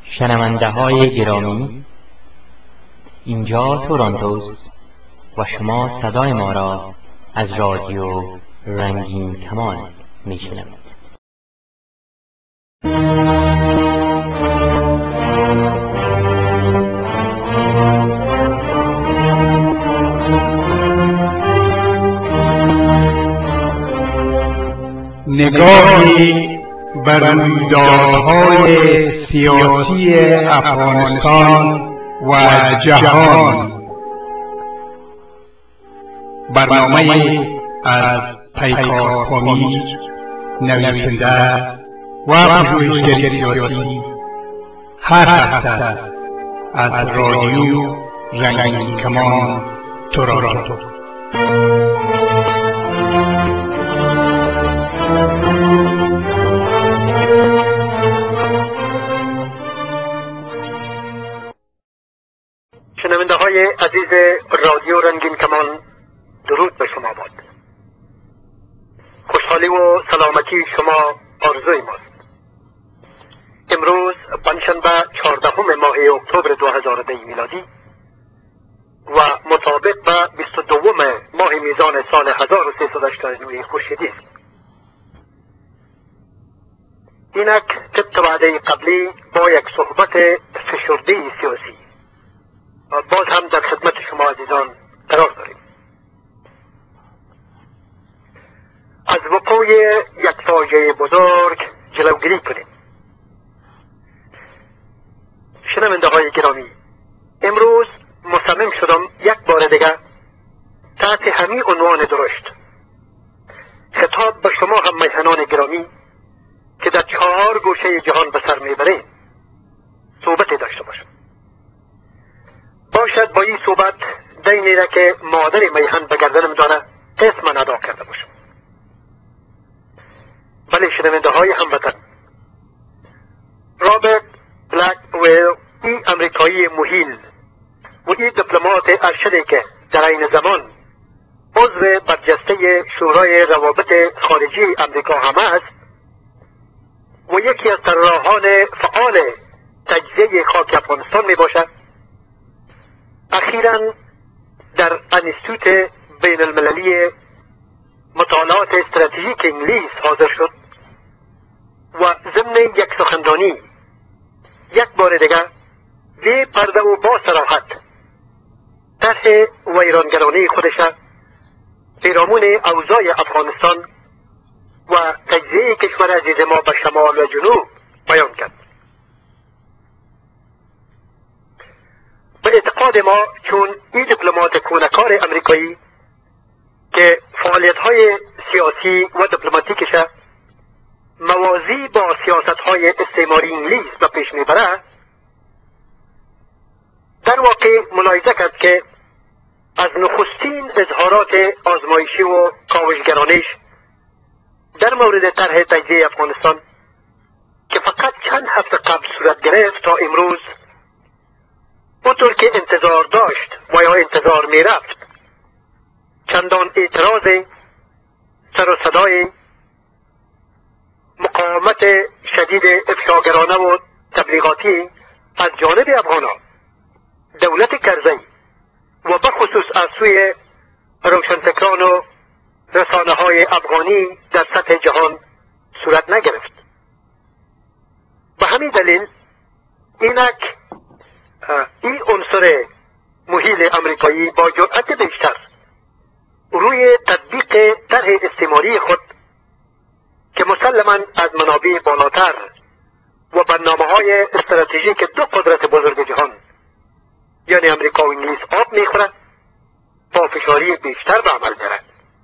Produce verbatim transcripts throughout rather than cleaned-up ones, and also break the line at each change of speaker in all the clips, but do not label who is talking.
شنونده های گرامی، اینجا تورنتوست و شما صدای ما را از رادیو رنگین کمان میشنوید.
نگاهی بر رویدادهای سیاسی افغانستان و جهان. برنامه از پیکار امید، نویسنده و پژوهشگر سیاسی، هر هفته از رادیو رنگین کمان تورنتو.
شنونده های عزیز رادیو رنگین کمان، درود به شما باد. خوشحالی و سلامتی شما آرزوی ماست. امروز پنجشنبه چهاردهم ماه اکتبر دو هزار و ده میلادی و مطابق به بیست و دوم ماه میزان سال هزار و سیصد و هشتاد و نه خورشیدی است. اینک طبق وعده قبلی با یک صحبت فشرده سیاسی باز هم در خدمت شما عزیزان قرار داریم. از وقوع یک فاجعه بزرگ جلوگیری کنیم. شنونده های گرامی، امروز مصمم شدم یک بار دیگر تحت همین عنوان درشت خطاب به شما هم میهنان گرامی که در چهار گوشه جهان به سر میبرید صحبتی داشته باشم. باشد با این صحبت دینی را که مادر میهن به گردنم داره اسم ادا کرده باشم. بله شنونده های هموطن، رابرت بلک ویل، این امریکایی مهیل و این دیپلمات ارشدی که در این زمان عضو برجسته شورای روابط خارجی امریکا هم است و یکی از طراحان فعال تجزیه خاک افغانستان می باشد، اخیراً در انستیتوت بین المللی مطالعات استراتژیک انگلیس حاضر شد و ضمن یک سخنرانی یک بار دیگر بی پرده و با صراحت طرح ویرانگرانه خودش پیرامون اوضاع افغانستان و تجزیه کشور عزیز ما به شمال و جنوب بیان کرد. به اعتقاد ما چون این دیپلمات کونکار امریکایی که فعالیت‌های سیاسی و دیپلماتیکش موازی با سیاست‌های استعماری انگلیس به پیش میبره، در واقع ملاحظه کرد که از نخستین اظهارات آزمایشی و کاوشگرانش در مورد طرح تجزیه افغانستان که فقط چند هفته قبل صورت گرفت تا امروز اونطور که انتظار داشت و یا انتظار می رفت چندان اعتراض، سر و صدای، مقاومت شدید افشاگرانه و تبلیغاتی از جانب افغانان، دولت کرزی و بخصوص از سوی روشنفکران و رسانه های افغانی در سطح جهان صورت نگرفت. به همین دلیل اینک این عنصر مهیل امریکایی با جرأت بیشتر روی تطبیق طرح استعماری خود که مسلماً از منابع بالاتر و برنامه‌های استراتژیک دو قدرت بزرگ جهان یعنی امریکا و انگلیس آب میخورد، با فشاری بیشتر به عمل برد.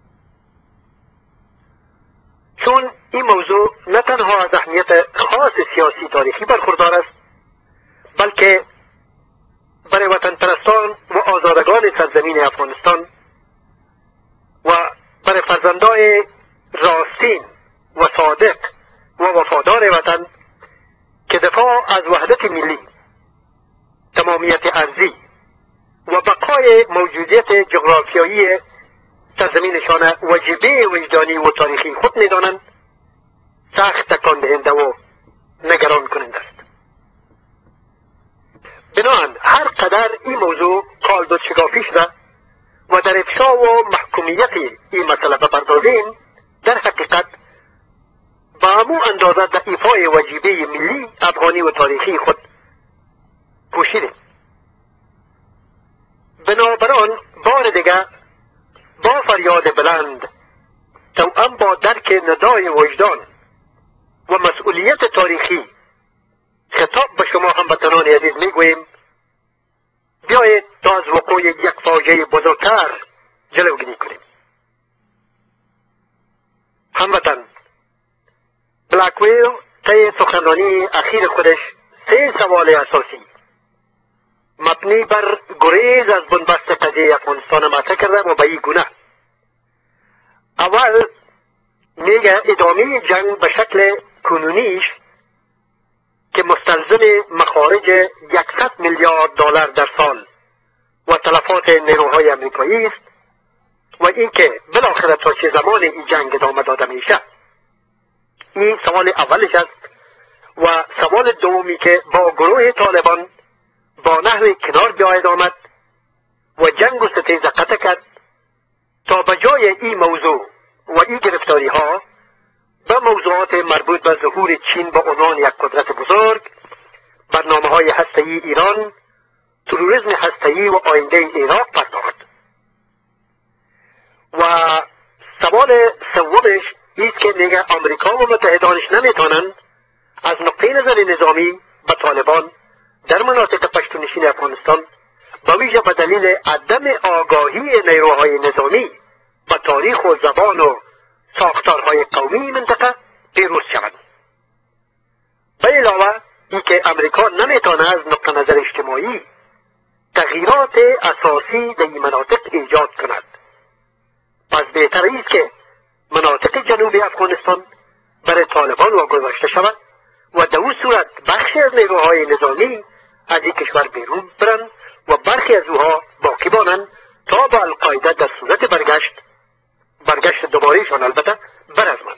چون این موضوع نه تنها از اهمیت خاص سیاسی تاریخی برخوردار است، بلکه برای وطن پرستان و آزادگان سرزمین افغانستان و برای فرزندان راستین و صادق و وفادار وطن که دفاع از وحدت ملی، تمامیت ارضی و بقای موجودیت جغرافیایی سرزمینشان وجیبه وجدانی و تاریخی خود می‌دانند، سخت تکان دهنده و نگران کننده است. تردد شکافی شده و در افشا و محکومیت این مسئله بپردازیم، در حقیقت با همو اندازه در ایفای وجیبه ملی افغانی و تاریخی خود کوشیدیم. بنابراین بار دیگر با فریاد بلند توأم با درک ندای وجدان و مسئولیت تاریخی خطاب به شما هموطنان عزیز میگوییم بیایید تا از وقوع یک فاجعه بزرگتر جلوگیری کنیم. هموطن، بلکویل طی سخنرانی اخیر خودش سه سوال اساسی مبنی بر گریز از بنبست قضیه افغانستان مطرح کرده و به این گونه: اول میگه ادامه جنگ به شکل کنونیش که مستلزم مخارج یکصد میلیارد دلار در سال و تلفات نیروهای امریکایی است و اینکه بالاخره تا چه زمان این جنگ ادامه داده میشه. این سوال اولش است. و سوال دومی که با گروه طالبان با نحو کنار بیاید آمد و جنگ و ستیزه قطع کرد تا به جای این موضوع و این گرفتاری ها به موضوعات مربوط به ظهور چین به عنوان یک قدرت بزرگ، برنامه های هسته‌ای ایران، تروریسم هسته‌ای و آینده عراق پرداخت. و سوال سومش ایست که میگه آمریکا و متحدانش نمیتونن از نقطه نظر نظامی به طالبان در مناطق پشتونشین افغانستان به ویژه به دلیل عدم آگاهی نیروهای نظامی به تاریخ و زبان و ساختارهای قومی منطقه پیروز شوند. به علاوه ای که امریکا نمیتونه از نقطه نظر اجتماعی تغییرات اساسی در این مناطق ایجاد کند. پس بهتر است که مناطق جنوبی افغانستان برای طالبان واگذاشته شود و در اون صورت بخشی از نیروهای نظامی از این کشور بیرون برند و برخی از اوها باقی مانند تا با القاعده در صورت برگشت برگشت دوبارهشان البته برازمند.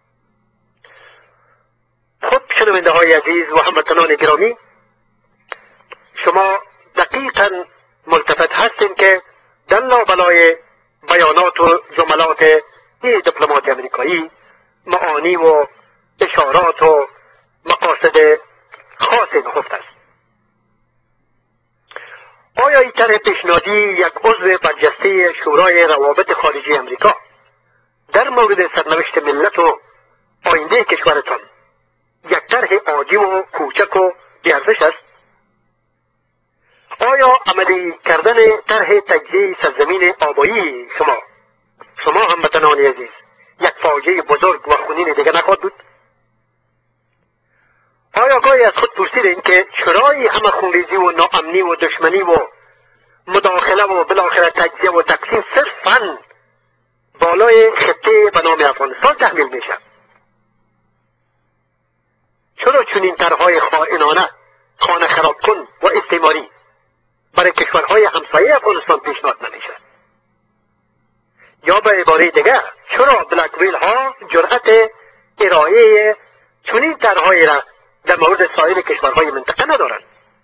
خب شنونده های عزیز و هموطنان گرامی، شما دقیقا ملتفت هستین که در لابلای بیانات و جملات این دیپلمات امریکایی معانی و اشارات و مقاصد خاص نهفته است. آیا این طرح پیشنهادی یک عضو برجسته شورای روابط خارجی امریکا در مورد سرنوشت ملت و آینده کشورتان یک طرح عادی و کوچک و بی‌ارزش است؟ آیا عملی کردن طرح تجزیه سرزمین آبایی شما شما هموطنان عزیز یک فاجعه بزرگ و خونین دیگه نخواهد بود؟ آیا گاهی از خود پرسیدین که چرای همه خونریزی و ناامنی و دشمنی و مداخله و بالاخره تجزیه و تقسیم صرفاً بالای خطه به نام افغانستان تحمیل میشه؟ چرا چنین طرحهای خائنانه، خانه خراب کن و استعماری برای کشورهای همسایه افغانستان پیشنهاد نمیشه؟ یا به عباره دیگر چرا بلکویل ها جرأت ارائه چنین طرحهایی را در مورد سایر کشورهای منطقه ندارند؟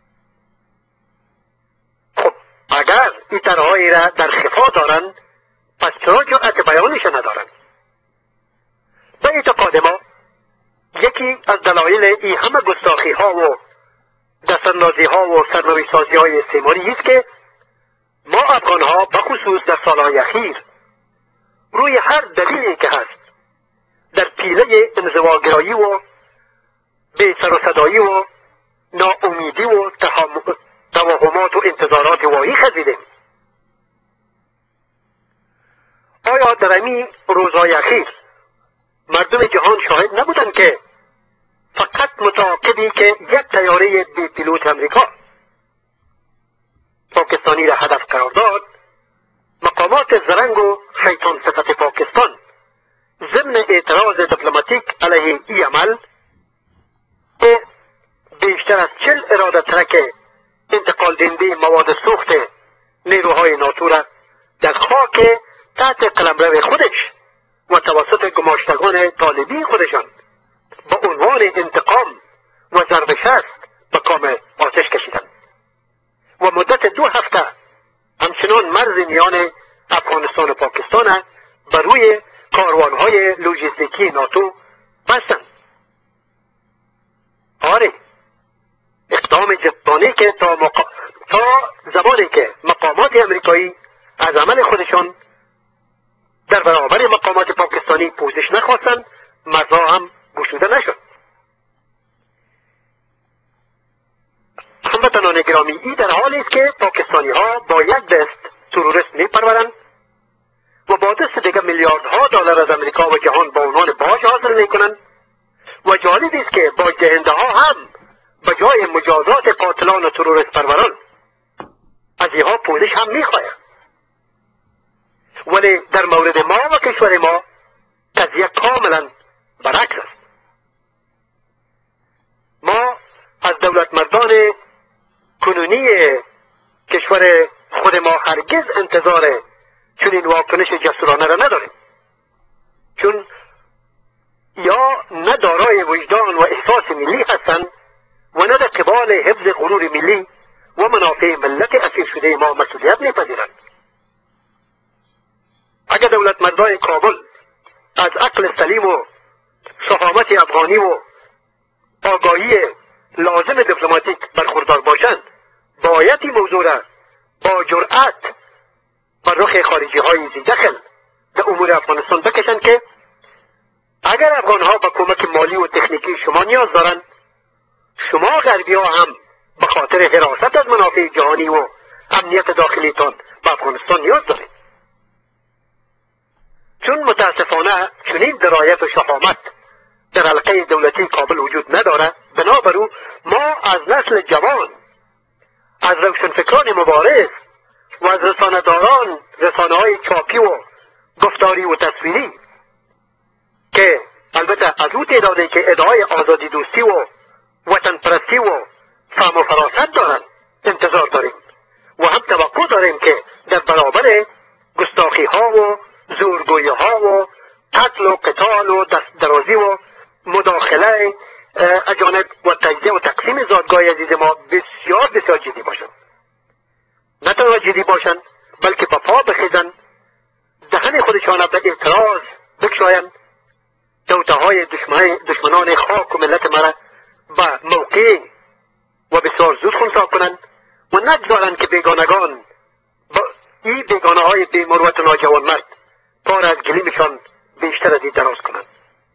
خب اگر این طرحهایی را در خفا دارند پس چرا جرأت بیانش ندارند؟ به اعتقاد ما یکی از دلایل این همه گستاخی ها و دستاندازی ها و سرنوشت سازی های استعماری است که ما افغان ها بخصوص در سالهای اخیر روی هر دلیلی که هست در پیله انزواگرایی و بی سر و صدایی و ناامیدی و توهمات و انتظارات واهی خزیدیم. آیا در امی روزهای اخیر مردم جهان شاهد نبودند که فقط متعاقبی که یک طیاره بی پیلوت امریکا پاکستانی را هدف قرار داد، مقامات زرنگ و شیطان صفت پاکستان ضمن اعتراض دیپلماتیک علیه این عمل که بیشتر از چل اراده ترک انتقال دهنده مواد سوخت نیروهای ناتو را در خاک تحت قلمرو خودش و توسط گماشتگان طالبی خودشان با عنوان انتقام و ضرب شست به کام آتش کشیدند و مدت دو هفته میان افغانستان و پاکستان بر روی کاروانهای لوجستیکی ناتو بستند. آره، اقدام جدانه که تا, مقا... تا زمانی که مقامات امریکایی از عمل خودشان در برابر مقامات پاکستانی پوزش نخواستند، مزا هم گشوده نشد. هموطنان گرامی، این در حالی است که پاکستانی ها با یک دست تروریست می پرورند و با دست دیگر میلیاردها دلار از امریکا و جهان با عنوان باج حاصل می کنند و جالب است که باج دهنده ها هم به جای مجازات قاتلان و تروریست پروران از اینها پوزش هم می خواهند. ولی در مورد ما و کشور ما قضیه کاملا برعکس است. ما از دولت مردان کنونی کشور خود ما هرگز انتظار چنین واکنش جسورانه را نداریم، چون یا نه دارای وجدان و احساس ملی هستند و نه در قبال حفظ غرور ملی و منافع ملت اسیر شده ما مسئولیت میپذیرند. اگر دولت مردان کابل از عقل سلیم و شهامت افغانی و آگاهی لازم دیپلماتیک برخوردار باشند، باید این موضوع را با جرأت بر رخ خارجی های ذی‌دخل در امور افغانستان بکشند که اگر افغان ها به کمک مالی و تکنیکی شما نیاز دارند، شما غربی ها هم به خاطر حراست از منافع جهانی و امنیت داخلیتان به افغانستان نیاز دارید. چون متاسفانه چنین درایت و شهامت در حلقه دولتی کابل وجود ندارد، بنابراین ما از نسل جوان، از روشنفکران مبارز و از رسانه‌داران رسانه های چاپی و گفتاری و تصویری که البته از او تعدادی که ادعای آزادی دوستی و وطن پرستی و فهم و فراست دارند انتظار داریم و هم توقع داریم که در برابر گستاخی ها و زورگویی ها و قتل و قتال و دست درازی و مداخله اجانب و تجزیه و تقسیم زادگاه عزیز ما بسیار بسیار جدی باشند. نه تنها جدی باشند بلکه به پا بخیزند، دهن خودشان به اعتراض بگشایند، توطئه های دشمنان خاک و ملت مرا به موقع و بسیار زود خنثی کنند و نگذارند که بیگانگان با این بیگانه های بی‌مروت و ناجوانمرد کار از گلیمشان بیشتر از این دراز کنند.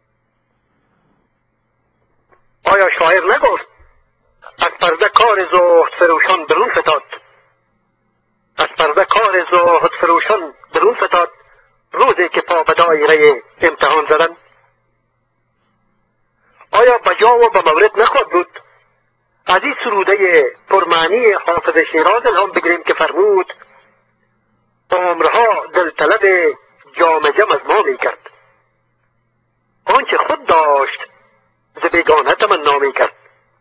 آیا شاعر نگفت از پرده کار زهد فروشان برون فتاد، از پرده کار زهد فروشان برون فتاد، روزی که پا به دایره امتحان زدن؟ آیا بجا و به مورد نخواهد بود از این سروده پرمعنی حافظ شیراز الهام بگیریم که فرمود عمرها دلطلب جام جم از ما می کرد، آنچه خود داشت ز بیگانه تمنا می کرد،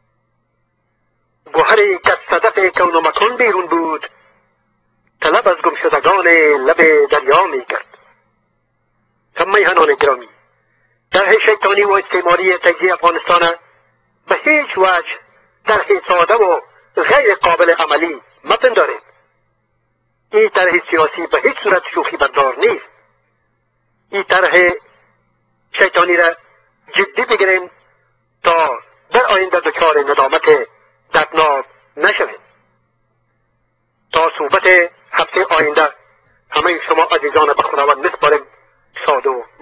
گوهری که از صدف کون و مکان بیرون بود، طلب از گمشدگان لب دریا می کرد. هم میهنان گرامی، طرح شیطانی و استعماری تجزیه افغانستان به هیچ وجه طرح ساده و غیر قابل عملی مپندارید. این طرح سیاسی به هیچ صورت شوخی بردار نیست. این طرح شیطانی را جدی بگیریم تا در آینده دچار ندامت دردناک نشویم. تا صحبت هفته آینده همه شما عزیزان به خداوند میسپاریم. شاد و